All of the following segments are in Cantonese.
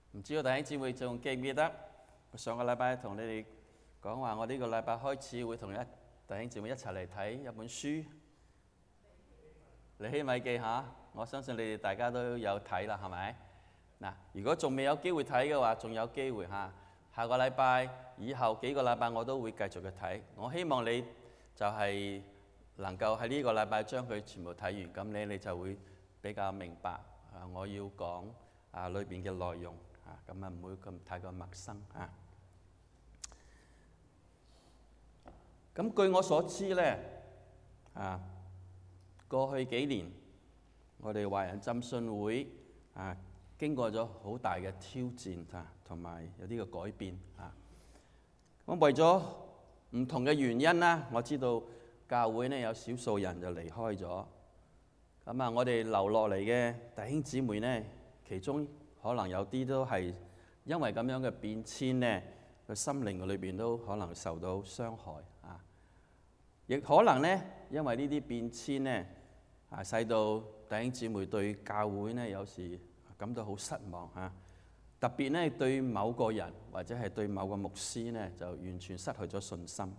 唔知道弟兄姊妹仲記唔記得？我上個禮拜同你哋講話，我呢個禮拜開始會同弟兄姊妹一齊嚟睇一本書《尼希米記》嚇。我相信你哋大家都有睇啦，係咪？嗱，如果仲未有機會睇嘅話，仲有機會嚇。下個禮拜以後幾個禮拜我都會繼續去睇。我希望你就係能夠喺呢個禮拜將佢全部睇完，咁你就會比較明白我要講裏邊嘅內容咁唔會咁太過陌生啊。咁據我所知咧過去幾年我哋華人浸信會經過咗好大嘅挑戰同埋有啲嘅改變咁為咗唔同嘅原因啦，我知道教會呢有少數人就離開咗。咁我哋留落嚟嘅弟兄姊妹呢，其中可能有啲都係因為咁樣嘅變遷呢，個心靈裏邊都可能受到傷害亦可能呢，因為呢啲變遷呢使到弟兄姊妹對教會呢有時感到好失望特別呢對某個人或者係對某個牧師呢，就完全失去咗信心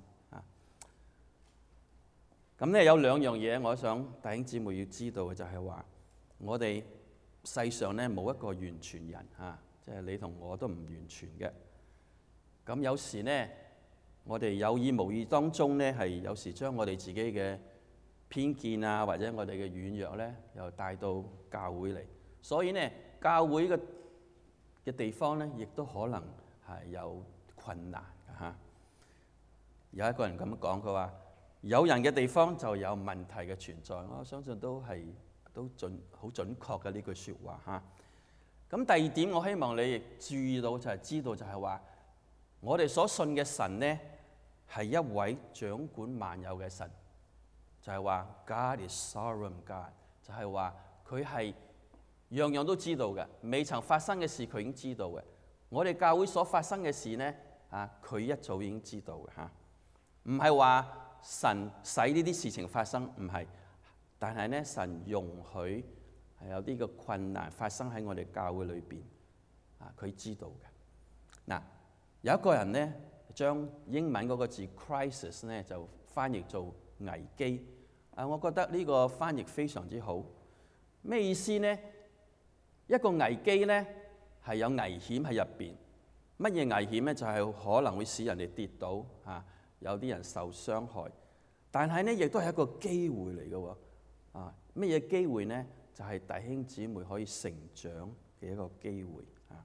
咁呢有兩樣嘢，我想弟兄姊妹要知道嘅就係話，我哋世上呢冇一個完全人即係你同我都唔完全嘅。咁有時呢，我哋有意無意當中呢，係有時將我哋自己嘅偏見或者我哋嘅軟弱呢，又帶到教會嚟。所以呢，教會嘅地方呢，亦都可能係有困難有一個人咁講，佢話有人嘅地方就有問題嘅存在。我相信都好準確嘅呢句説話咁第二點，我希望你亦注意到就係知道就係話，我哋所信嘅神呢，係一位掌管萬有嘅神，就係話 God is sovereign God， 就係話佢係樣樣都知道嘅，未曾發生嘅事佢已經知道嘅。我哋教會所發生嘅事呢，佢一早已經知道嘅唔係話神使呢啲事情發生，唔係，但係呢，神容許係有啲嘅困難發生喺我哋教會裏邊佢知道嘅。嗱，有一個人呢，將英文嗰個字 crisis 呢就翻譯做危機我覺得呢個翻譯非常之好。咩意思呢？一個危機呢係有危險喺入邊。乜嘢危險呢？就係可能會使人哋跌倒有啲人受傷害。但係呢，亦都係一個機會嚟嘅喎。乜嘢機會呢？就係弟兄姊妹可以成長嘅一個機會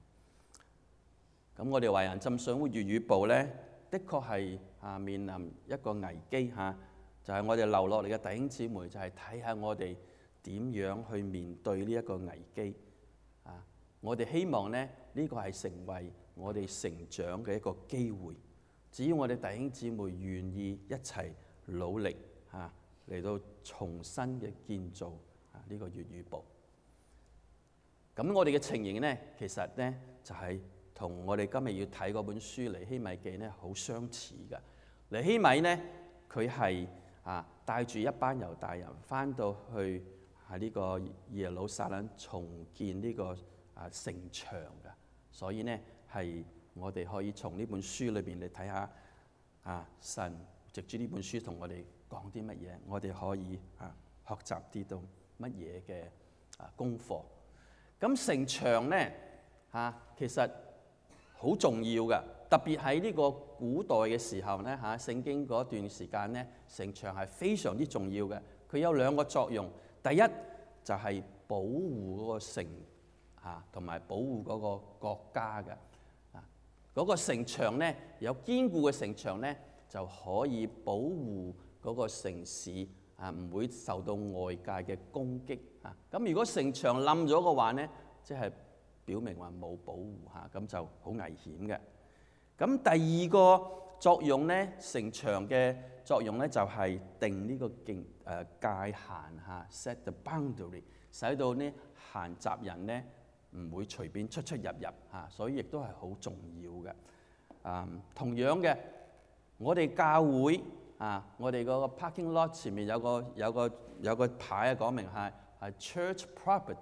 咁我哋華人浸信會粵語部呢，的確係面臨一個危機就係我哋留落嚟嘅弟兄姊妹，就係睇下我哋點樣去面對呢一個危機我哋希望呢，呢個係成為我哋成長嘅一個機會。只要我哋弟兄姊妹願意一齊努力嚟到重新嘅建造呢個粵語部。咁我哋嘅情形呢，其實呢就係同我哋今日要睇嗰本書《尼希米記》呢好相似嘅。尼希米呢，佢係帶住一班猶大人翻到去呢個耶路撒冷重建呢個城牆嘅，所以呢係我哋可以從呢本書裏邊嚟睇下神藉住呢本書同我哋講啲乜嘢，我哋可以學習啲到乜嘢嘅功課。咁城牆呢其實好重要嘅，特別喺呢個古代嘅時候呢聖經嗰段時間呢，城牆係非常之重要嘅。佢有兩個作用，第一就係保護嗰個城同埋保護嗰個國家嘅嗰個城牆呢，有堅固嘅城牆呢，就可以保護嗰個城市唔會受到外界嘅攻擊咁如果城牆冧咗嘅話呢，即係表明話冇保護咁就好危險嘅。咁第二個作用呢，城牆嘅作用呢，就係定呢個界限set the boundary， 使到呢閒雜人呢唔會隨便出入所以亦都係好重要嘅。同樣嘅，我哋教會我哋嗰個 parking lot 前面有個牌講明係 church property，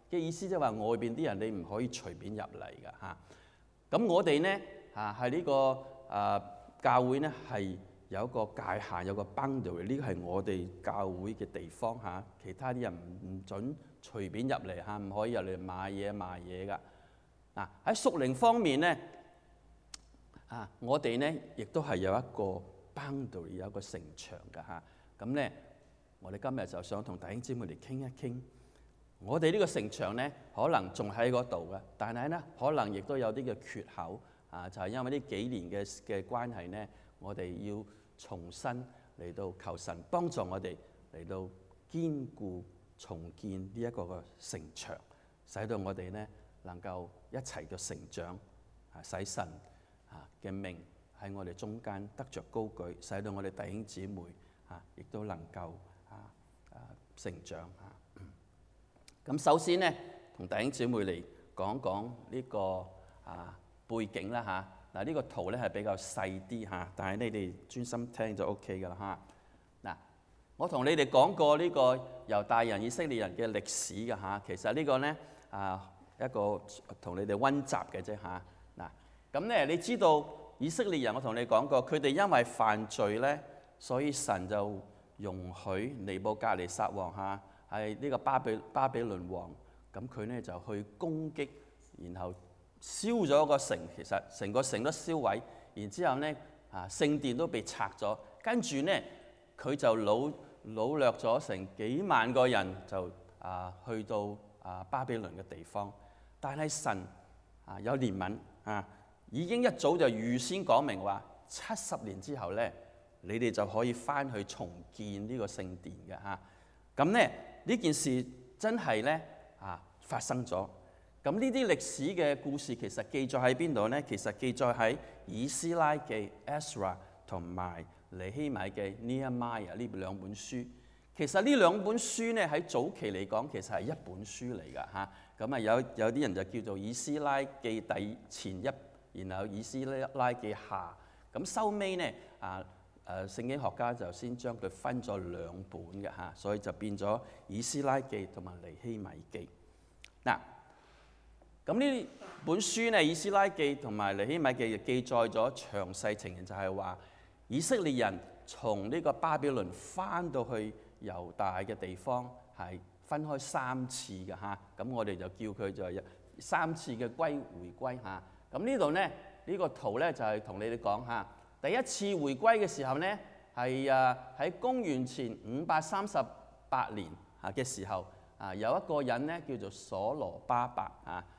嘅意思即係話外邊啲人你唔可以隨便入嚟㗎嚇。咁我哋咧係呢個教會咧係有一個界限，有個 boundary， 呢個係我哋教會嘅地方嚇，其他啲人唔準隨便入嚟嚇，唔可以入嚟買嘢賣嘢㗎。嗱喺屬靈方面咧我哋咧亦都係有一個 boundary， 有一個城牆㗎嚇。咁咧我哋今日就想同弟兄姊妹嚟傾一傾，我哋呢個城牆咧可能仲喺嗰度嘅，但係咧可能亦都有啲嘅缺口就係因為呢幾年嘅關係咧，我哋要重新嚟到求神幫助我哋嚟到堅固重建呢一個嘅城牆，使到我哋咧能夠一齊嘅成長，使神嘅名喺我哋中間得着高舉，使到我哋弟兄姊妹亦都能夠成長。咁首先咧，同弟兄姊妹嚟講講呢個背景啦嚇。嗱呢個圖咧係比較細啲嚇，但係你哋專心聽就 OK 㗎啦嚇。嗱，我同你哋講過呢個猶大人、以色列人嘅歷史㗎嚇。其實呢個咧一個同你哋溫習嘅啫嚇。嗱，咁咧你知道以色列人，我同你講過，佢哋因為犯罪咧，所以神就容許尼布甲尼撒王係呢個巴比倫王，咁佢咧就去攻擊，然後燒咗個城，其實成個城都燒毀，然之後咧聖殿都被拆咗，跟住咧佢就擄掠咗成幾萬個人，就去到巴比倫嘅地方。但係神有憐憫已經一早就預先講明話，70年之後咧，你哋就可以翻去重建呢個聖殿嘅嚇。咁咧呢件事真係咧發生咗。咁呢啲歷史嘅故事其實記載喺邊度咧？其實記載喺以斯拉記 Ezra 同埋尼希米記 Nehemiah 呢兩本書。其實呢兩本書咧喺早期嚟講，其實係一本書嚟㗎嚇。咁有啲人就叫做以斯拉記前一，然後以斯拉記下。咁收尾咧聖經學家就先將佢分咗兩本嘅嚇，所以就變咗以斯拉記同埋尼希米記。嗱，咁呢本書咧，以斯拉記同埋尼希米記記載咗詳細情形，就係話以色列人從呢個巴比倫翻到去猶大嘅地方係分開3次嘅嚇。咁我哋就叫佢就係3次嘅回歸嚇。咁呢度咧呢個圖咧就係同你哋講嚇。第一次回歸嘅時候咧，係喺公元前538年嘅時候，有一個人咧叫做所羅巴伯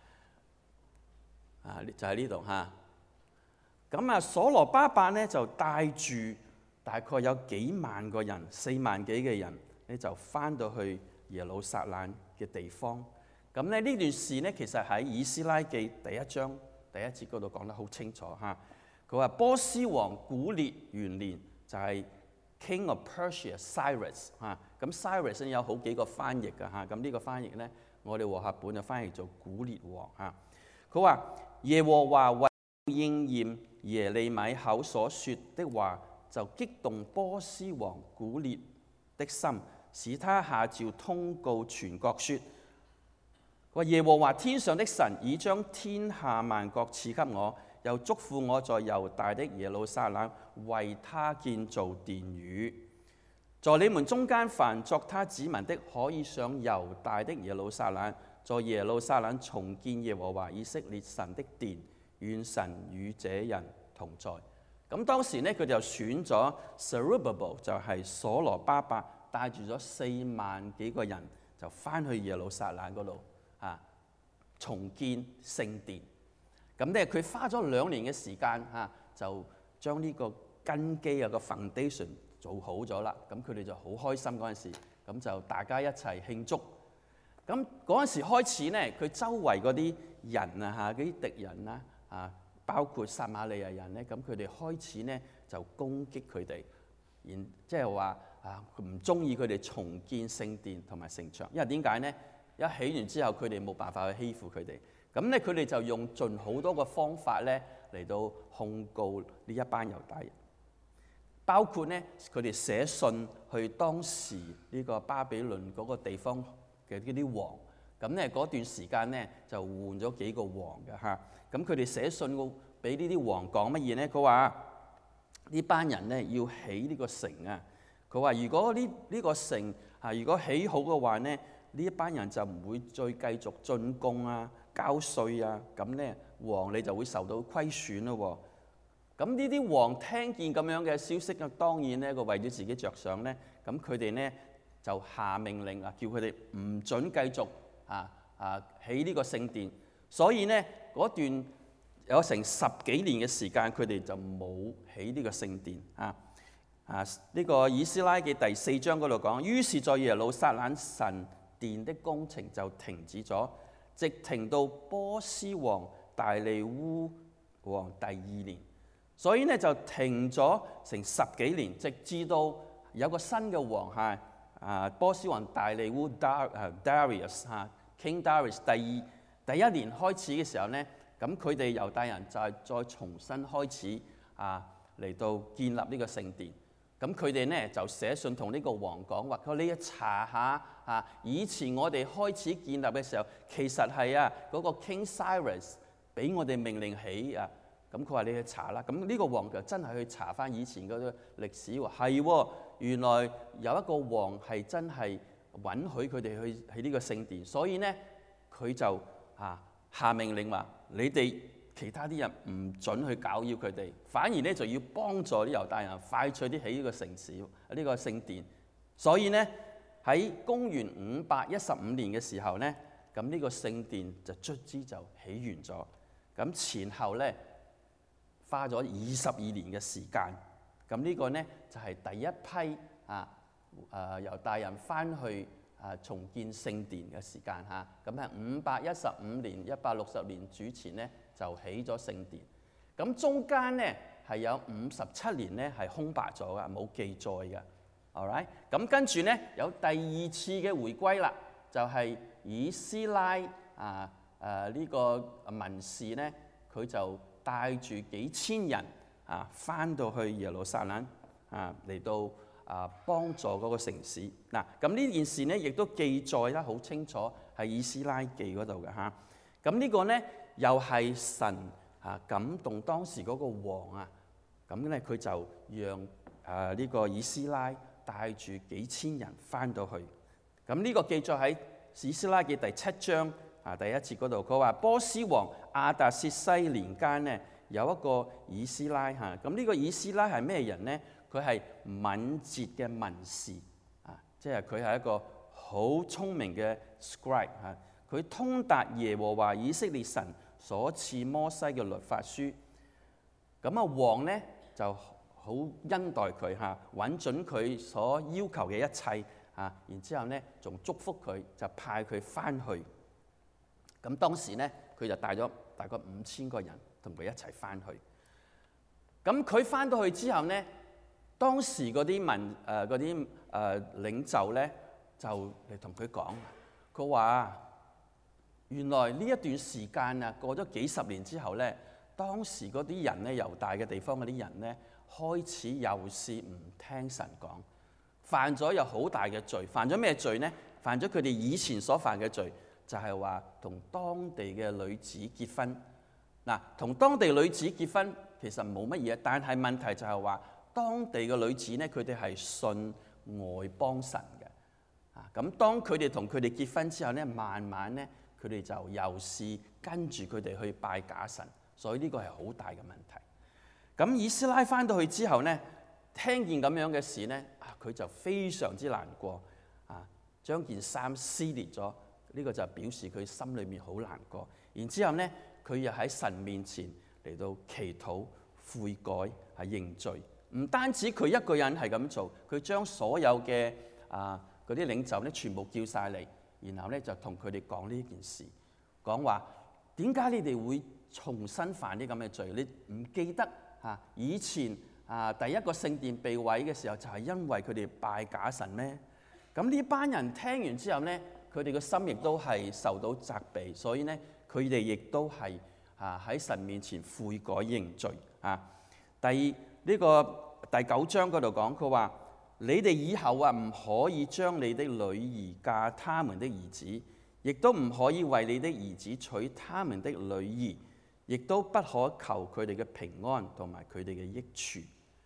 就喺呢度嚇。咁所羅巴伯咧就帶住大概有幾萬個人，4萬幾嘅人咧就翻到去耶路撒冷嘅地方。咁咧呢段事咧其實喺以斯拉記第1章第1節嗰度講得好清楚嚇。佢話波斯王古列元年就係 King of Persia Cyrus 嚇。咁 Cyrus 有好幾個翻譯㗎嚇。咁呢個翻譯咧，我哋和合本就翻譯做古列王嚇。佢話耶和華為應驗耶利米口所說的話，就激動波斯王古列的心，使他下詔通告全國說：話耶和華天上的神已將天下萬國賜給我，又囑咐我在猶大的耶路撒冷為他建造殿宇。在你們中間凡作他子民的，可以上猶大的耶路撒冷，在耶路撒冷重建耶和華以色列神的殿。願神與這人同在。咁當時咧，佢就選咗 Zerubbabel， 就係所羅巴伯，帶住咗4萬幾個人，就翻去耶路撒冷嗰度重建聖殿。咁咧，佢花咗2年嘅時間就將呢個根基個 foundation 做好咗啦。咁佢哋就好開心嗰陣時，咁就大家一齊慶祝。咁嗰陣時開始咧，佢周圍嗰啲人嗰啲敵人包括撒瑪利亞人咧，咁佢哋開始咧就攻擊佢哋，即係話佢唔中意佢哋重建聖殿同埋城牆，因為點解咧？一起完之後，佢哋冇辦法去欺負佢哋，咁咧佢哋就用盡好多個方法咧嚟到控告呢一班猶大人，包括咧佢哋寫信去當時呢個巴比倫嗰個地方嘅嗰啲王， 咁咧嗰段時間咧就換咗幾個王嘅嚇。咁佢哋寫信俾呢啲王講乜嘢咧？佢話呢班人咧要起呢個城啊。佢話如果呢個城如果起好嘅話咧，呢一班人就唔會再繼續進貢啊、交稅啊，咁咧王你就會受到虧損咯。咁呢啲王聽見咁樣嘅消息啊，當然咧佢為咗自己着想咧，咁佢哋咧就下命令啊，叫佢哋唔準繼續起呢個聖殿。所以咧嗰段有成10幾年嘅時間，佢哋就冇起呢個聖殿呢個以斯拉記第4章嗰度講，於是在耶路撒冷神殿的工程就停止咗，直停到波斯王大利烏王第2年，所以咧就停咗成10幾年，直至到有個新嘅王波斯王大利烏 Darius King Darius 第一年開始嘅時候咧，咁佢哋猶大人就係再重新開始嚟到建立呢個聖殿。咁佢哋咧就寫信同呢個王講話，佢話你查下以前我哋開始建立嘅時候，其實係嗰個 King Cyrus 俾我哋命令起啊。咁佢話你去查啦。咁呢個王就真係去查翻以前嗰個歷史喎，係原來有一個王係真係允許佢哋去起呢個聖殿，所以咧佢就下命令話你哋其他啲人唔準去攪擾佢哋，反而咧就要幫助啲猶大人快脆啲起呢個城市呢個聖殿。所以咧喺公元515年嘅時候咧，咁呢個聖殿就卒之就起完咗。咁前後咧花咗22年嘅時間。咁呢個咧就係第一批猶大人翻去重建聖殿嘅時間嚇。咁係515年160年主前咧就起咗聖殿。咁中間咧係有57年咧係空白咗嘅，冇記載嘅。All right， 咁跟住咧有第2次嘅回歸啦，就係以斯拉呢個文士咧，佢就帶住幾千人翻到去耶路撒冷嚟到幫助嗰個城市。嗱，咁呢件事咧亦都記載得好清楚，係以斯拉記嗰度嘅嚇。咁呢個咧又係神感動當時嗰個王咁咧佢就讓呢個以斯拉帶住幾千人翻到去。咁呢個記載喺以斯拉記第7章第1節嗰度，佢話波斯王亞達薛西年間咧有一個以斯拉咁呢個以斯拉係咩人咧？佢係敏捷嘅文士即係佢係一個好聰明嘅 scribe 佢通達耶和華以色列神所賜摩西嘅律法書。咁王咧就好恩待佢允准佢所要求嘅一切然之後咧仲祝福佢，就派佢翻去。咁當時咧佢就帶咗大概5000個人同佢一齊翻去。咁佢翻到去之後咧，當時嗰啲領袖咧就嚟同佢講，佢話原來呢一段時間過咗幾十年之後咧，當時嗰啲人咧，猶大嘅地方嗰啲人咧，開始又係唔聽神講，犯咗有好大嘅罪。犯咗咩罪呢？犯咗佢哋以前所犯嘅罪，就係話同當地嘅女子結婚。嗱，同當地女子結婚其實冇乜嘢，但係問題就係話當地嘅女子咧，佢哋係信外邦神嘅。咁當佢哋同佢哋結婚之後咧，慢慢咧佢哋就又係跟住佢哋去拜假神，所以呢個係好大嘅問題。咁以斯拉翻到去之後咧，聽見咁樣嘅事咧，佢就非常之難過將件衫撕裂咗。呢個就表示佢心裏面好難過。然之後咧，佢又喺神面前嚟到祈禱悔改認罪。唔單止佢一個人係咁做，佢將所有嘅嗰啲領袖咧全部叫晒嚟，然後咧就同佢哋講呢件事，講話點解你哋會重新犯啲咁嘅罪？你唔記得以前第一個聖殿被毀嘅時候，就係因為佢哋拜假神咩？咁呢班人聽完之後咧，佢哋嘅心亦都係受到責備，所以咧佢哋亦都係喺神面前悔改認罪呢個第9章嗰度講，佢話你哋以後唔可以將你的女兒嫁他們的兒子，亦亦都唔可以為你的兒子娶他們的女兒，亦都不可求佢哋嘅平安同埋佢哋嘅益處。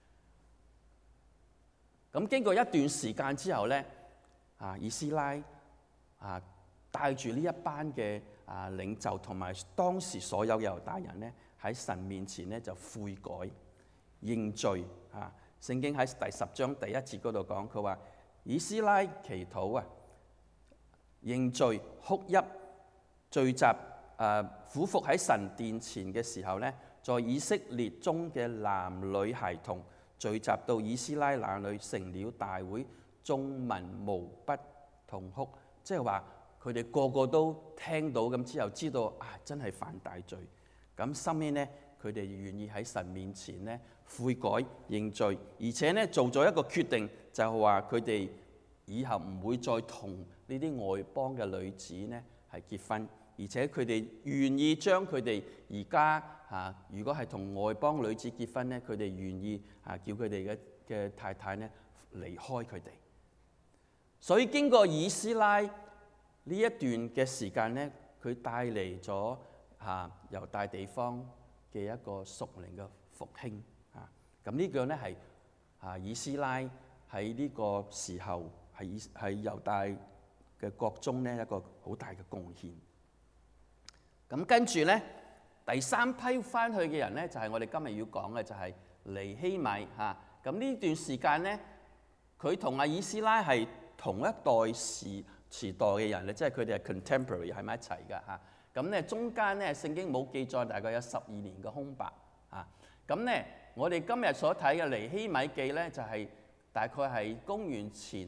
咁經過一段時間之後咧，以斯拉帶住呢一班嘅領袖同埋當時所有猶大人咧，喺神面前咧就悔改認罪。聖經喺第10章第1節嗰度講，佢話以斯拉祈禱認罪哭泣聚集俯伏喺神殿前嘅時候咧，在以色列中嘅男女孩童聚集到以斯拉那裏，成了大會，眾民無不痛哭。即係話佢哋個個都聽到咁之後，知道真係犯大罪。咁後面咧，佢哋願意喺神面前咧悔改認罪，而且咧做咗一個決定，就係話佢哋以後唔會再同呢啲外邦嘅女子咧係結婚，而且佢哋願意將佢哋而家如果係同外邦女子結婚咧，佢哋願意叫佢哋嘅太太咧離開佢哋。所以經過以斯拉呢一段嘅時間咧，佢帶嚟咗猶大地方嘅一個屬靈嘅復興。咁呢個咧係以斯拉喺呢個時候係猶大嘅國中咧一個好大嘅貢獻。咁跟住咧，第3批翻去嘅人咧，就係我哋今日要講嘅，就係尼希米。咁呢段時間咧，佢同以斯拉係同一代時代嘅人咧，即係佢哋係 contemporary 喺埋一齊㗎。咁咧中間咧聖經冇記載，大概有12年嘅空白。咁咧我哋今日所睇嘅尼希米記咧，就係大概係公元前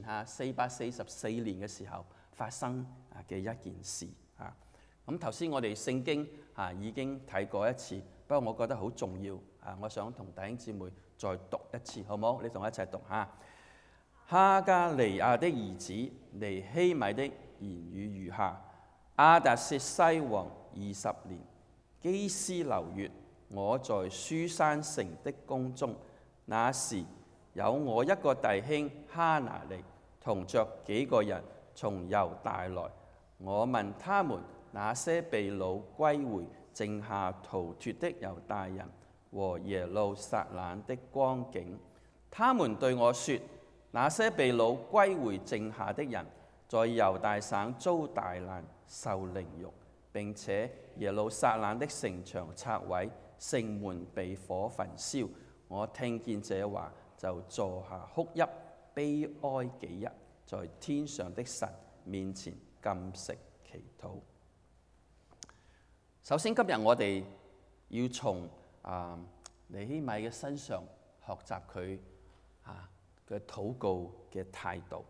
444年嘅時候發生嘅一件事。咁頭先我哋聖經已經睇過一次，不過我覺得好重要。我想同弟兄姊妹再讀一次，好唔好？你同我一齊讀下。哈加利亞的兒子尼希米的言語如下：亞達薛西王20年，基斯流月，我在書珊城的宮中，那時有我一個弟兄哈拿尼，同着幾個人從猶大來。我問他們那些被擄歸回剩下逃脫的猶大人和耶路撒冷的光景，他們對我說：那些被擄歸回剩下的人，在猶大省遭大難，受凌辱，並且耶路撒冷的城牆拆毀，城門被火焚燒。我聽見這話，就坐下哭泣，悲哀幾日，在天上的神面前禁食祈禱。首先今日我哋要從尼希米嘅身上學習佢嘅禱告嘅態度。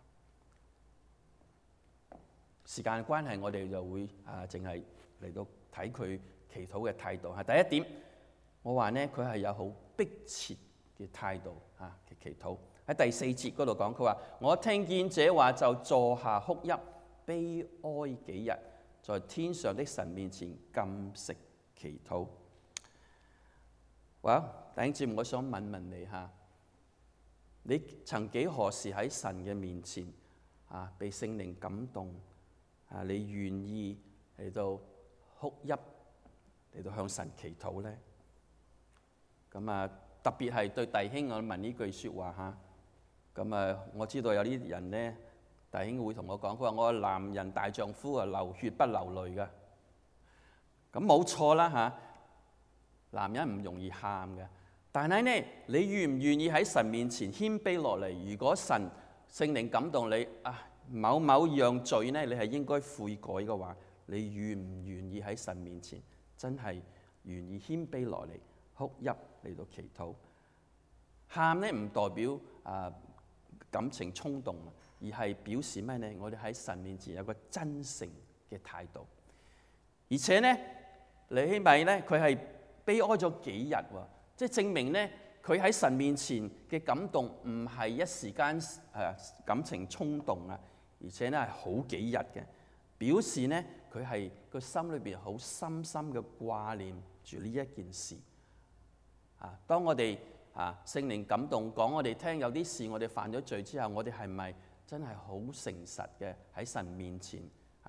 時間關係，我哋就會淨係嚟到睇佢祈禱嘅態度。第一點，我話呢，佢係有好迫切嘅態度嘅祈禱。喺第4節嗰度講，佢話：我聽見這話，就坐下哭泣，悲哀幾日，在天上的神面前禁食祈禱。弟兄姊妹，我想問問你你曾幾何時喺神嘅面前被聖靈感動你願意嚟到哭泣，嚟到向神祈禱呢？咁特別係對弟兄，我問呢句説話咁我知道有啲人呢，弟兄會同我講，佢話我係男人大丈夫流血不流淚㗎。咁冇錯啦男人唔容易喊嘅，但係呢，你願唔願意喺神面前謙卑落嚟？如果聖靈感動你某某樣罪呢，你係應該悔改嘅話，你願唔願意喺神面前真係願意謙卑落嚟哭泣嚟到祈禱？喊呢唔代表感情衝動，而係表示咩呢？我哋喺神面前有個真誠嘅態度，而且呢，尼希米呢，佢係悲哀咗幾日喎，即係證明呢，佢喺神面前嘅感動唔係一時間感情衝動而且呢係好幾日嘅，表示呢，佢係個心裏邊好深深嘅掛念住呢一件事。當我哋聖靈感動講我哋聽，有啲事我哋犯咗罪之後，我哋係咪真係好誠實嘅喺神面前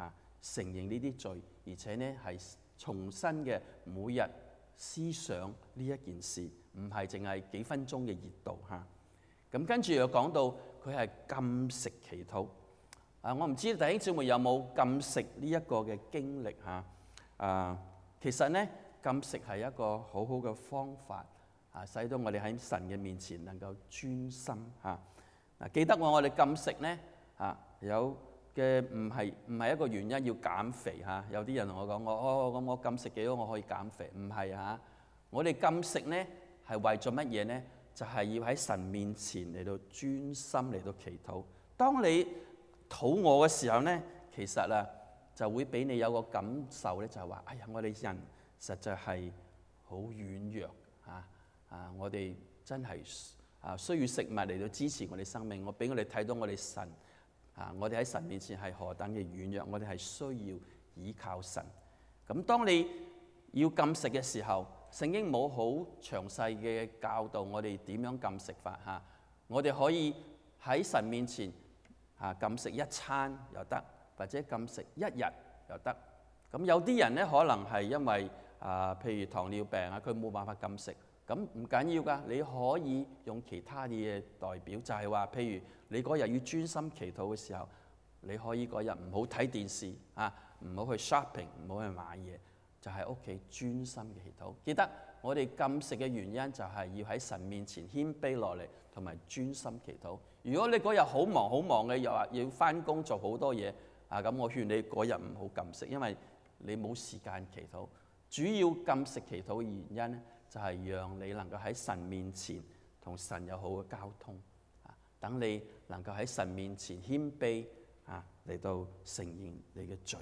承認呢啲罪，而且呢係重新嘅每日思想呢一件事，唔係淨係幾分鐘嘅熱度嚇。咁跟住又講到佢係禁食祈禱。我唔知弟兄姊妹有冇禁食呢一個嘅經歷嚇。其實呢，禁食係一個好好嘅方法，使到我哋喺神嘅面前能夠專心嚇。記得我哋禁食呢有嘅唔係一個原因要減肥嚇。有啲人同我講咁我禁食幾多我可以減肥？唔係嚇。我哋禁食呢係為咗乜嘢呢？就係要喺神面前嚟到專心嚟到祈禱。當你肚餓嘅時候呢，其實就會俾你有個感受咧，就係話：哎呀，我哋人實在係好軟弱我哋真係需要食物嚟到支持我哋生命。我俾我哋睇到我哋神我哋喺神面前係何等嘅軟弱，我哋係需要依靠神。咁當你要禁食嘅時候，聖經冇好詳細嘅教導我哋點樣禁食法嚇。我哋可以喺神面前禁食一餐又得，或者禁食一日又得。咁有啲人咧可能係因為譬如糖尿病佢冇辦法禁食，咁唔緊要㗎，你可以用其他嘢代表，就係話譬如你嗰日要專心祈禱嘅時候，你可以嗰日唔好睇電視唔好去 shopping， 唔好去買嘢。就喺屋企專心嘅祈禱。記得我哋禁食嘅原因就係要喺神面前謙卑落嚟，同埋專心祈禱。如果你嗰日好忙嘅，又話要返工做好多嘢咁我勸你嗰日唔好禁食，因為你冇時間祈禱。主要禁食祈禱嘅原因咧，就係讓你能夠喺神面前同神有好嘅交通等你能夠喺神面前謙卑嚟到承認你嘅罪。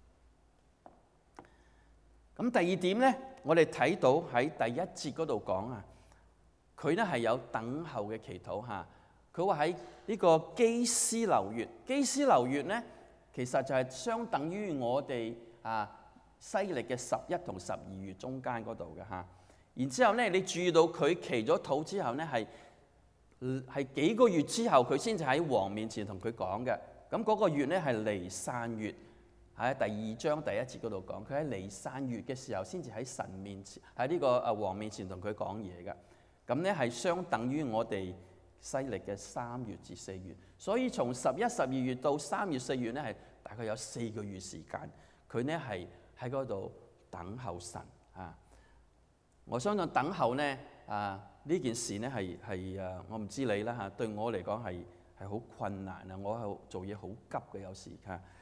咁第二點咧，我哋睇到喺第一節嗰度講佢咧係有等候嘅祈禱嚇。佢話喺呢個基斯流月，基斯流月咧其實就係相等於我哋西歷嘅11同12月中間嗰度嘅嚇。然之後咧，你注意到佢祈咗禱之後咧，係幾個月之後佢先至喺王面前同佢講嘅。咁嗰個月咧係尼散月。喺第二章第一節嗰度講，佢喺尼散月嘅時候先至喺神面前，喺呢個王面前同佢講嘢嘅。咁咧係相等於我哋西歷嘅3月至4月，所以從11、12月到3月、4月咧係大概有4個月時間，佢咧係喺嗰度等候神我相信等候咧呢件事咧係我唔知你啦對我嚟講係好困難我係做嘢好急嘅有時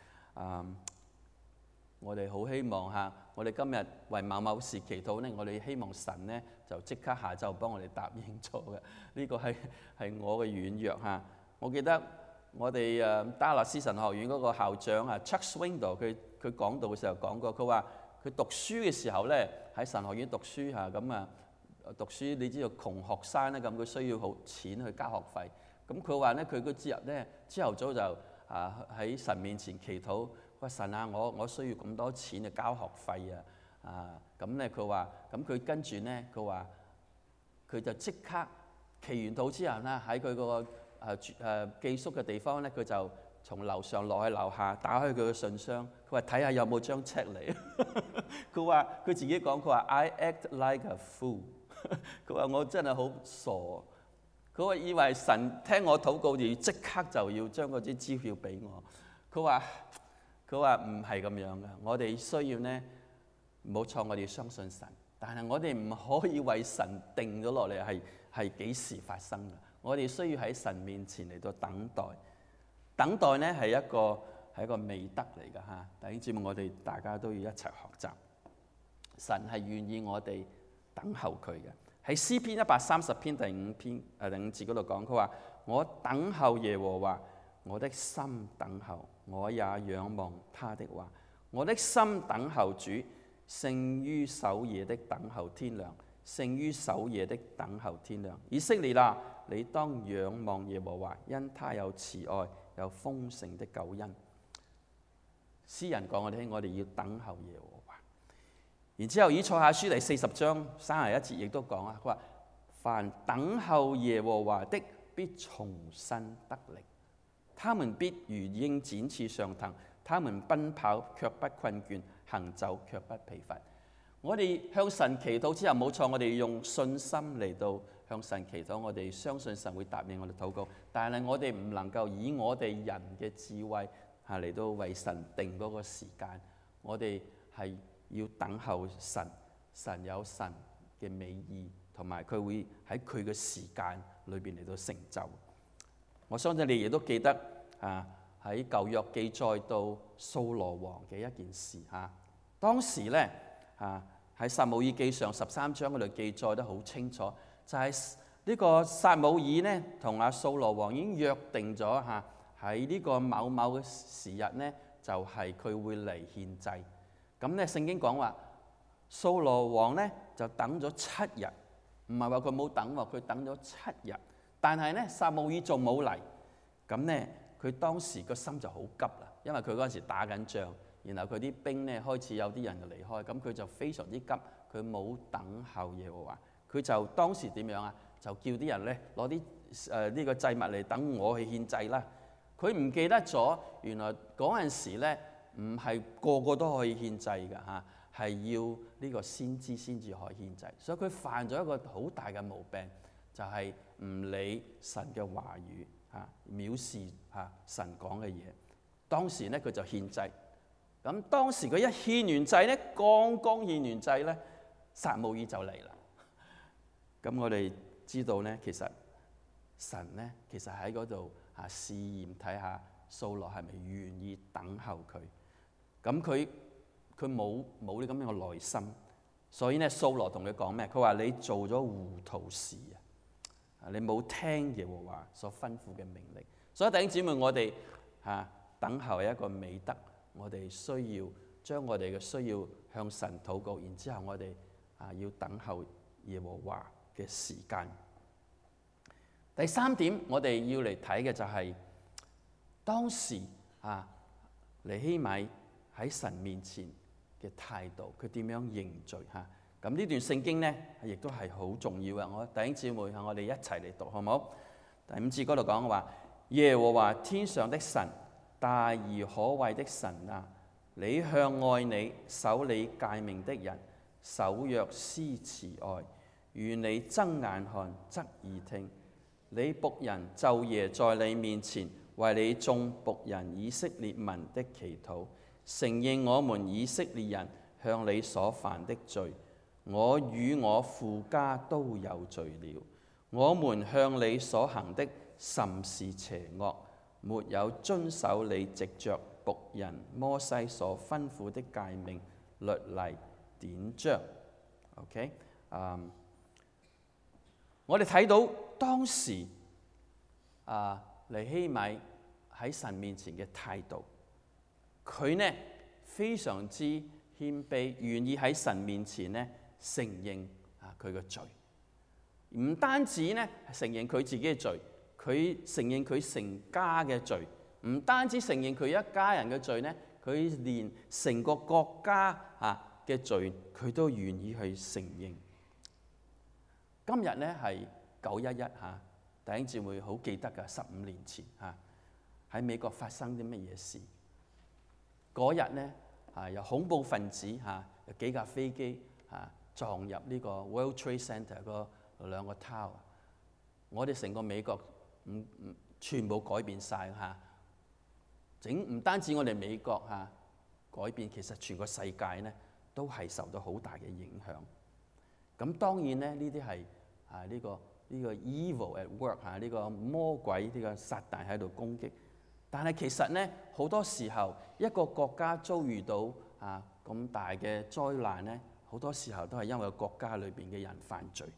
我哋好希望我哋今日為某某事祈禱咧，我哋希望神咧就即刻下晝幫我哋答應咗嘅。呢個係我嘅軟弱我記得我哋達勒斯神學院嗰個校長Chuck Swindoll， 佢講道嘅時候講過，佢話佢讀書嘅時候咧喺神學院讀書咁讀書你知道窮學生咧，咁佢需要好錢去交學費。咁佢話咧佢嗰節日咧朝頭早就喺神面前祈禱。話神我需要咁多錢去交學費咁咧佢話咁佢跟住咧佢話佢就即刻祈完禱之後咧喺佢個寄宿嘅地方咧，佢就從樓上落去樓下打開佢嘅信箱，佢話睇下有冇張 check 嚟。佢話佢自己講，佢話 I act like a fool。佢話我真係好傻。佢話以為神聽我禱告，就即刻就要將嗰支支票俾我。佢話唔係咁樣嘅，我哋需要呢，冇錯，我哋要相信神，但係我哋唔可以為神定咗落嚟係幾時發生嘅。我哋需要喺神面前嚟到等待，等待呢係一個美德嚟㗎嚇。弟兄姊妹，我哋大家都要一齊學習，神係願意我哋等候佢嘅。喺詩篇130篇第五節嗰度講，佢話：我等候耶和華，我的心等候，我也仰望他的話。我的心等候主，勝於守夜的等候天亮，勝於守夜的等候天亮。以色列啊，你當仰望耶和華，因他有慈愛，有豐盛的救恩。詩人講我哋聽，我哋要等候耶和華。然之後以賽亞書第40章31節亦都講佢話：凡等候耶和華的，必重新得力。他們必如鷹展翅上騰， 他們奔跑卻不困倦，行走卻不疲乏。我哋向神祈禱之後，冇錯，我哋用信心嚟到向神祈禱，我哋相信神會答應我哋禱告。但係我哋唔能夠以我哋人嘅智慧嚟到為神定嗰個時間。我哋係要等候神，神有神嘅美意，同埋佢會喺佢嘅時間裏邊嚟到成就。我相信你亦都記得喺舊約記載到掃羅王嘅一件事嚇。當時咧喺撒母耳記上13章嗰度記載得好清楚，就係呢個撒母耳呢同掃羅王已經約定咗喺呢個某某嘅時日呢，就係佢會嚟獻祭。咁咧聖經講話掃羅王呢就等咗7日，唔係話佢冇等喎，佢等咗7日。但係咧撒母耳仲冇嚟，咁咧佢當時個心就好急啦，因為佢嗰陣時打緊仗。然後佢啲兵咧開始有啲人就離開，咁佢就非常之急，佢冇等候耶和華，佢就當時點樣啊？就叫啲人咧攞啲呢個祭物嚟等我去獻祭啦。佢唔記得咗，原來嗰陣時咧唔係個個都可以獻祭㗎嚇，係要呢個先知先至可以獻祭。所以佢犯咗一個好大嘅毛病，就係唔理神嘅話語藐視神講嘅嘢。當時咧佢就獻祭。咁當時佢一獻完祭咧，剛剛獻完祭咧，撒母耳就嚟啦。咁我哋知道咧，其實神咧其實喺嗰度試驗睇下掃羅係咪願意等候佢。咁佢冇呢咁樣嘅耐心，所以咧掃羅同佢講咩？佢話你做咗糊塗事啊！你冇聽耶和華所吩咐嘅命令。所以弟兄姊妹，我哋等候係一個美德。我哋需要將我哋嘅需要向神禱告，然之後我哋要等候耶和華嘅時間。第3點，我哋要嚟睇嘅就係當時尼希米喺神面前嘅態度，佢點樣認罪嚇？咁呢段聖經咧，亦都係好重要嘅。我弟兄姊妹，我哋一齊嚟讀好唔好？第5節嗰度講嘅話，耶和華天上的神，大而可畏的神啊！你向愛你、守你誡命的人，守約施慈愛，與你睜眼看、側耳聽。你僕人晝夜在你面前，為你眾僕人以色列民的祈禱，承認我們以色列人向你所犯的罪。我與我父家都有罪了，我們向你所行的甚是邪惡，沒有遵守你藉着僕人摩西所吩咐的誡命、律例、典章。OK， 我哋睇到當時尼希米喺神面前嘅態度，佢呢非常之謙卑，願意喺神面前呢承認佢嘅罪，唔單止呢承認佢自己嘅罪。佢承認佢成家嘅罪，唔單止承認佢一家人嘅罪呢，佢連成個國家嘅罪，佢都願意去承認。今日呢係911弟兄姊妹好記得㗎，15年前喺美國發生啲乜嘢事？嗰日呢有恐怖分子有幾架飛機撞入呢個 World Trade Center 嗰2個 tower， 我哋成個美國全部改變晒唔單止我哋美國改變，其實全個世界呢都係受到好大嘅影響。咁當然呢，呢啲係呢個 evil at work 呢個魔鬼呢個撒旦喺度攻擊。但係其實呢，好多時候一個國家遭遇到咁大嘅災難呢，好多時候都係因為國家裏邊嘅人犯罪。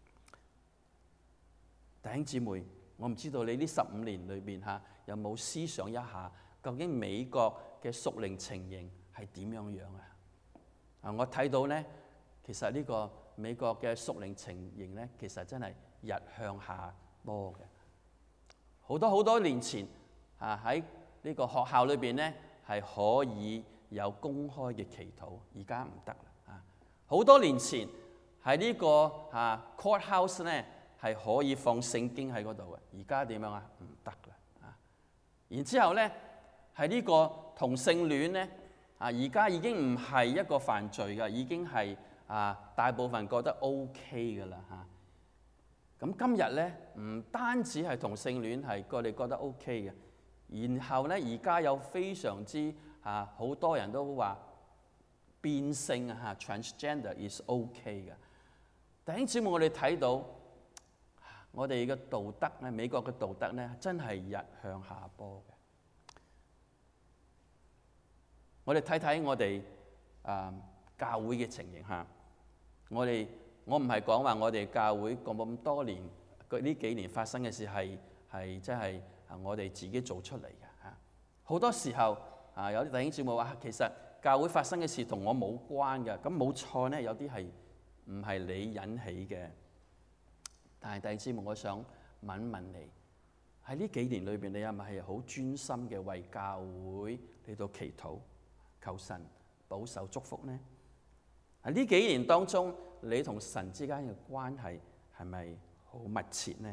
弟兄姊妹，我唔知道你呢15年裏邊有冇思想一下，究竟美國嘅屬靈情形係點樣樣啊？我睇到呢，其實呢個美國嘅屬靈情形呢，其實真係日向下坡嘅。好多年前喺呢個學校裏邊呢，係可以有公開嘅祈禱，而家唔得啦。好多年前喺呢個courthouse 呢，係可以放聖經喺嗰度嘅，而家點樣唔得啦。然之後呢， 係呢個同性戀咧而家已經唔係一個犯罪㗎，已經係大部分覺得 OK 㗎啦咁今日咧唔單止係同性戀係我哋覺得 OK 嘅，然後咧而家有非常之好多人都話變性transgender is OK 嘅。弟兄姊妹，我哋睇到我哋嘅道德咧，美國嘅道德咧真係日向下坡嘅。我哋睇睇我哋教會嘅情形我唔係講話我哋教會咁多年呢幾年發生嘅事係真係我哋自己做出嚟嘅好多時候有啲弟兄姊妹話其實教會發生嘅事同我冇關嘅，咁冇錯呢，有啲係唔係你引起嘅。但係弟兄姊妹，我想問問你喺呢幾年裏邊，你係咪係好專心嘅為教會嚟到祈禱，求神保守祝福呢？喺呢幾年當中，你同神之間嘅關係係咪好密切呢？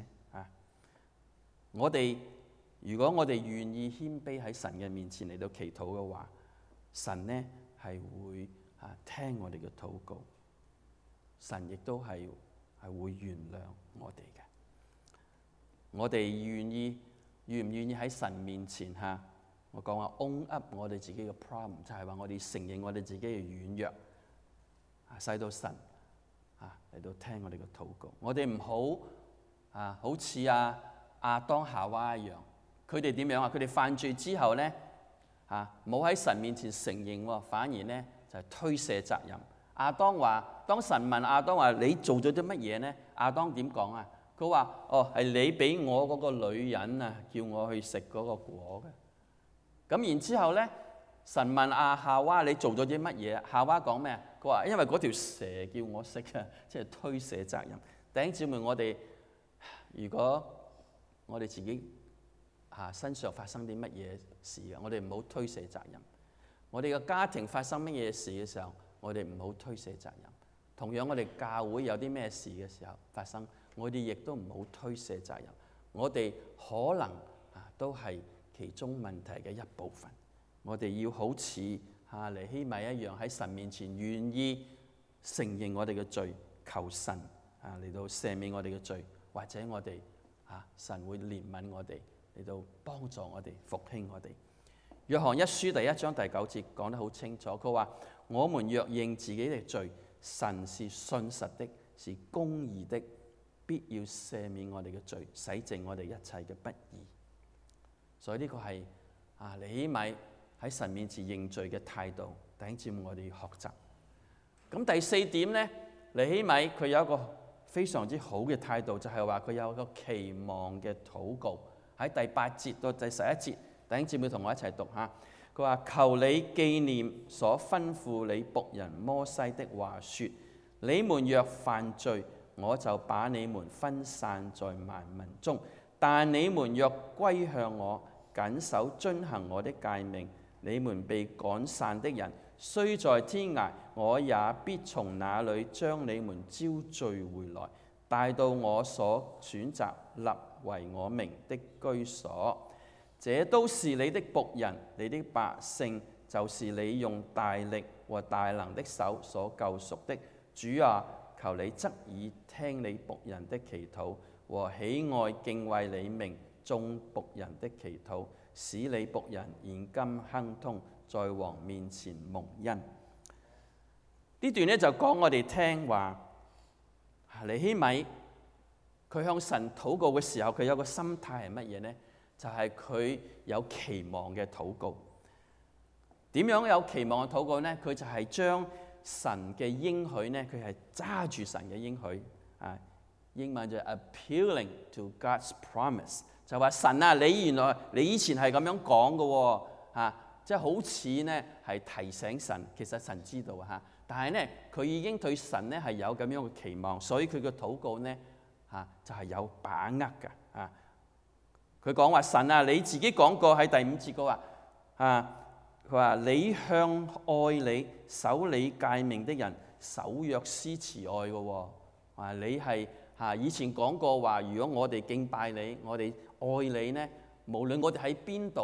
如果我哋願意謙卑喺神嘅面前嚟到祈禱嘅話，神呢係會聽我哋嘅禱告，神亦都係會原諒我哋嘅。我哋願唔願意喺神面前我講話 own up 我哋自己嘅 problem， 就係話我哋承認我哋自己嘅軟弱，使到神嚟到聽我哋嘅禱告。我哋唔好好似亞當夏娃一樣，佢哋點樣佢哋犯罪之後咧冇喺神面前承認，反而咧就係推卸責任。亞當話，當神問亞當話你做咗啲乜嘢咧？亞當點講佢話係你俾我嗰個女人叫我去食嗰個果嘅。咁然之後咧，神問夏娃你做咗啲乜嘢？夏娃講咩？佢話因為嗰條蛇叫我食嘅，即係推卸責任。弟兄姊妹，如果我哋自己身上發生啲乜嘢事我哋唔好推卸責任。我哋嘅家庭發生乜嘢事嘅時候，我哋唔好推卸責任。同樣我哋教會有啲咩事嘅時候發生，我哋亦都唔好推卸責任。我哋可能都係其中問題嘅一部分。我哋要好似尼希米一樣喺神面前願意承認我哋嘅罪，求神嚟到赦免我哋嘅罪，或者我哋神會憐憫我哋，嚟到幫助我哋，復興我哋。約翰一書第1章第9節講得好清楚，佢話我們若認自己嘅罪，神是信實的，是公義的，必要赦免我哋嘅罪，洗淨我哋一切嘅不義。所以呢個係尼希米喺神面前認罪嘅態度。弟兄姊妹，我哋要學習。咁第4點呢，尼希米佢有一個非常之好嘅態度，就係話佢有一個期望嘅禱告。喺第8節到第11節，弟兄姊妹同我一齊讀下。佢話求你紀念所吩咐你僕人摩西的話，說你們若犯罪，我就把你們分散在萬民中，但你們若歸向我，謹守遵行我的誡命，你們被趕散的人雖在天涯，我也必從那裏將你們招聚回來，帶到我所選擇立為我名的居所。這都是你的僕人，你的百姓，就是你用大力和大能的手所救贖的。主啊，求你側耳聽你僕人的祈禱，和喜愛敬畏你名眾僕人的祈禱，使你僕人現今亨通，在王面前蒙恩。呢段呢就講我哋聽話，尼希米佢向神禱告嘅時候，佢有個心態係乜嘢呢？就係佢有期望嘅禱告。點樣有期望嘅禱告呢？佢就係將神嘅應許呢，佢係揸住神嘅應許。英文就係 appealing to God's promise， 就話神你原來你以前係咁樣講嘅喎，即係好似呢係提醒神，其實神知道但係呢佢已經對神呢係有咁樣嘅期望，所以佢嘅禱告呢就係有把握㗎。佢講話神你自己講過喺第5節佢話佢話你向愛你守你誡命的人守約施慈愛嘅喎。你係以前講過話，如果我哋敬拜你，我哋愛你呢，無論我哋喺邊度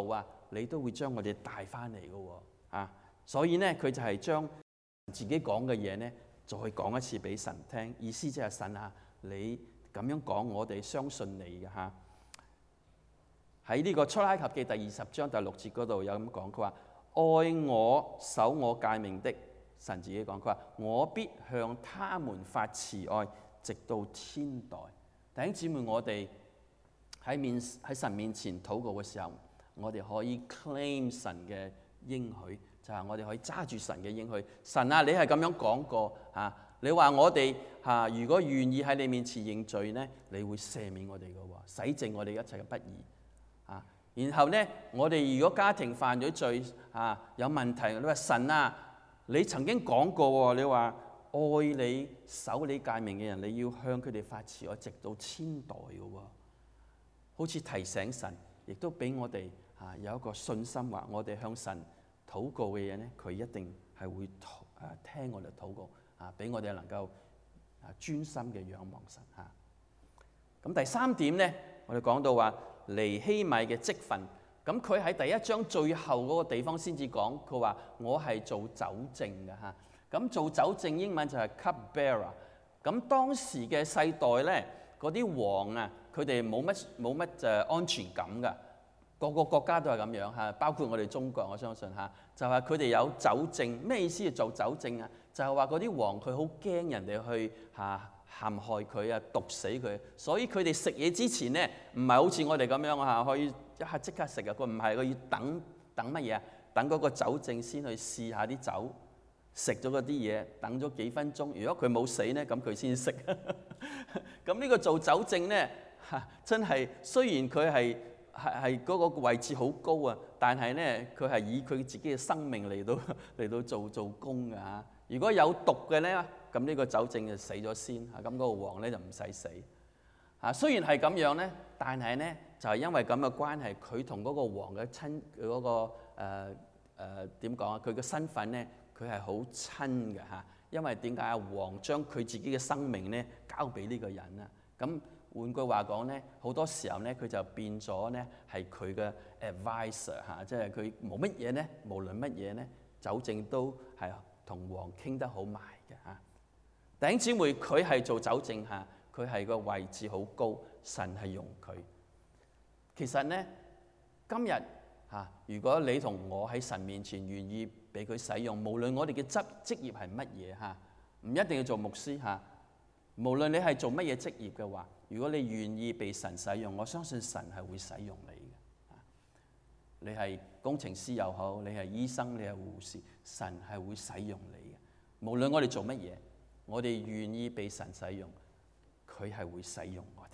你都會將我哋帶翻嚟嘅喎。所以咧，佢就係將自己講嘅嘢咧，再講一次俾神聽。意思即係神啊，你咁樣講，我哋相信你嘅嚇。喺呢個出埃及記第20章第6節嗰度有咁講，佢話愛我守我誡命的，神自己講，佢話我必向他們發慈愛，直到天代。弟兄姊妹，我哋喺神面前禱告嘅時候，我哋可以 claim 神嘅應許，就係我哋可以揸住神嘅應許。神啊，你係咁樣講過嚇，你話我哋嚇如果願意喺你面前認罪咧，你會赦免我哋嘅喎，洗淨我哋一切嘅不義。然後咧，我哋如果家庭犯咗罪有問題，你話神啊，你曾經講過喎，你話愛你守你誡命嘅人，你要向佢哋發慈愛，直到千代嘅喎。好似提醒神，亦都俾我哋有一個信心，話我哋向神禱告嘅嘢咧，佢一定係會聽我哋禱告俾我哋能夠專心嘅仰望神嚇。咁第3點咧，我哋講到話尼希米嘅職分，咁佢喺第1章最後嗰個地方先至講，佢話我係做酒政嘅嚇。咁做酒政英文就係 cup bearer。咁當時嘅世代咧，嗰啲王佢哋冇乜就安全感㗎。個個國家都係咁樣嚇，包括我哋中國，我相信嚇，就係佢哋有酒政。咩意思係做酒政啊？就係話嗰啲王佢好驚人哋去陷害佢毒死佢，所以佢哋食嘢之前咧，唔係好似我哋咁樣可以一下即刻食啊！佢唔係，佢要等乜嘢啊？等嗰個酒政先去試下啲酒，食咗嗰啲嘢，等咗幾分鐘。如果佢冇死咧，咁佢先食。咁呢個做酒政咧真係雖然佢係嗰個位置好高啊，但係咧佢係以佢自己嘅生命嚟到做工㗎嚇。如果有毒嘅咧，咁呢個酒政就死咗先咁嗰個王咧就唔使死雖然係咁樣咧，但係咧就係因為咁嘅關係，佢同嗰個王嘅嗰個點講啊？佢嘅身份咧，佢係好親嘅嚇。因為點解王將佢自己嘅生命咧交俾呢個人啊？咁換句話講咧，好多時候咧佢就變咗咧係佢嘅 advisor 即係佢冇乜嘢咧，無論乜嘢咧，酒政都係同王傾得好埋嘅嚇。弟兄姊妹，佢係做酒政嚇，佢係個位置好高，神係用佢。其實咧，今日如果你同我喺神面前願意俾佢使用，無論我哋嘅職業係乜嘢唔一定要做牧師無論你係做乜嘢職業嘅話，如果你願意被神使用，我相信神係會使用你嘅。你係工程師又好，你係醫生，你係護士，神係會使用你嘅。無論我哋做乜嘢，我哋願意被神使用，佢係會使用我哋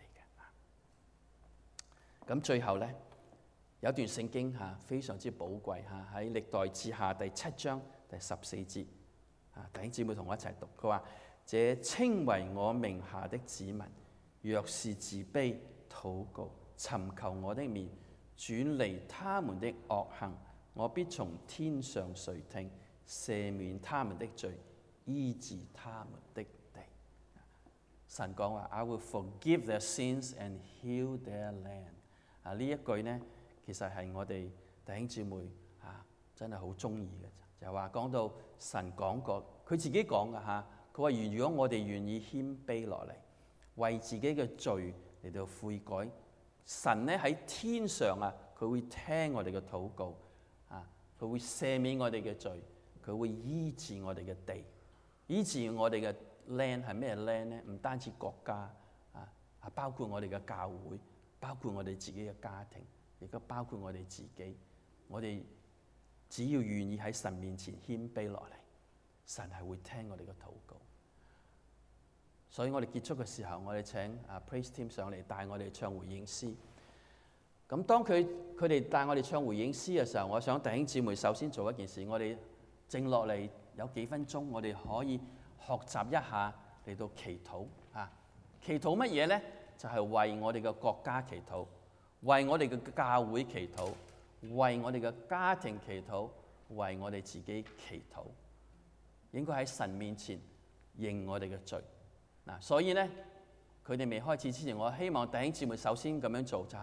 嘅。咁最後咧，有段聖經非常之寶貴喺歷代志下第7章第14節弟兄姊妹同我一齊讀。佢話：這稱為我名下的子民，若是自卑禱告，尋求我的面，轉離他們的惡行，我必從天上垂聽，赦免他們的罪，醫治他們的地。神講話 I will forgive their sins and heal their land。呢一句呢，其實係我哋弟兄姊妹真係好中意嘅，就係話講到神講過，佢自己講㗎佢話如果我哋願意謙卑落嚟，為自己嘅罪嚟到悔改，神咧喺天上佢會聽我哋嘅禱告佢會赦免我哋嘅罪，佢會醫治我哋嘅地。醫治我哋嘅 land 係咩 land 咧？唔單止國家包括我哋嘅教會，包括我哋自己嘅家庭，亦都包括我哋自己。我哋只要願意喺神面前謙卑落嚟，神係會聽我哋嘅禱告。所以我哋結束嘅時候，我哋請Praise Team 上嚟帶我哋唱回應詩。咁當佢哋帶我哋唱回應詩嘅時候，我想弟兄姊妹首先做一件事，我哋靜落嚟有幾分鐘，我哋可以學習一下嚟到祈禱祈禱乜嘢咧？就係為我哋嘅國家祈禱，為我哋嘅教會祈禱，為我哋嘅家庭祈禱，為我哋自己祈禱。應該喺神面前認我哋嘅罪。所以咧，佢哋未開始之前，我希望弟兄姊妹首先咁樣做，就係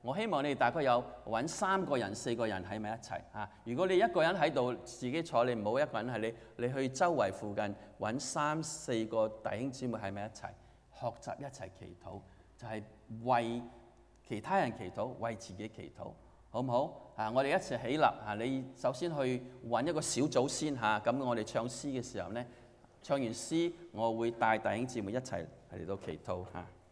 我希望你哋大概有揾3個人、4個人喺埋一齊嚇。如果你一個人喺度自己坐，你唔好一個人係你去周圍附近揾3、4個弟兄姊妹喺埋一齊，學習一齊祈禱，就係為其他人祈禱，為自己祈禱，好唔好？我哋一齊起立嚇。你首先去揾一個小組先嚇。咁我哋唱詩嘅時候呢，唱完詩，我會帶弟兄姊妹一齊嚟到祈禱嚇。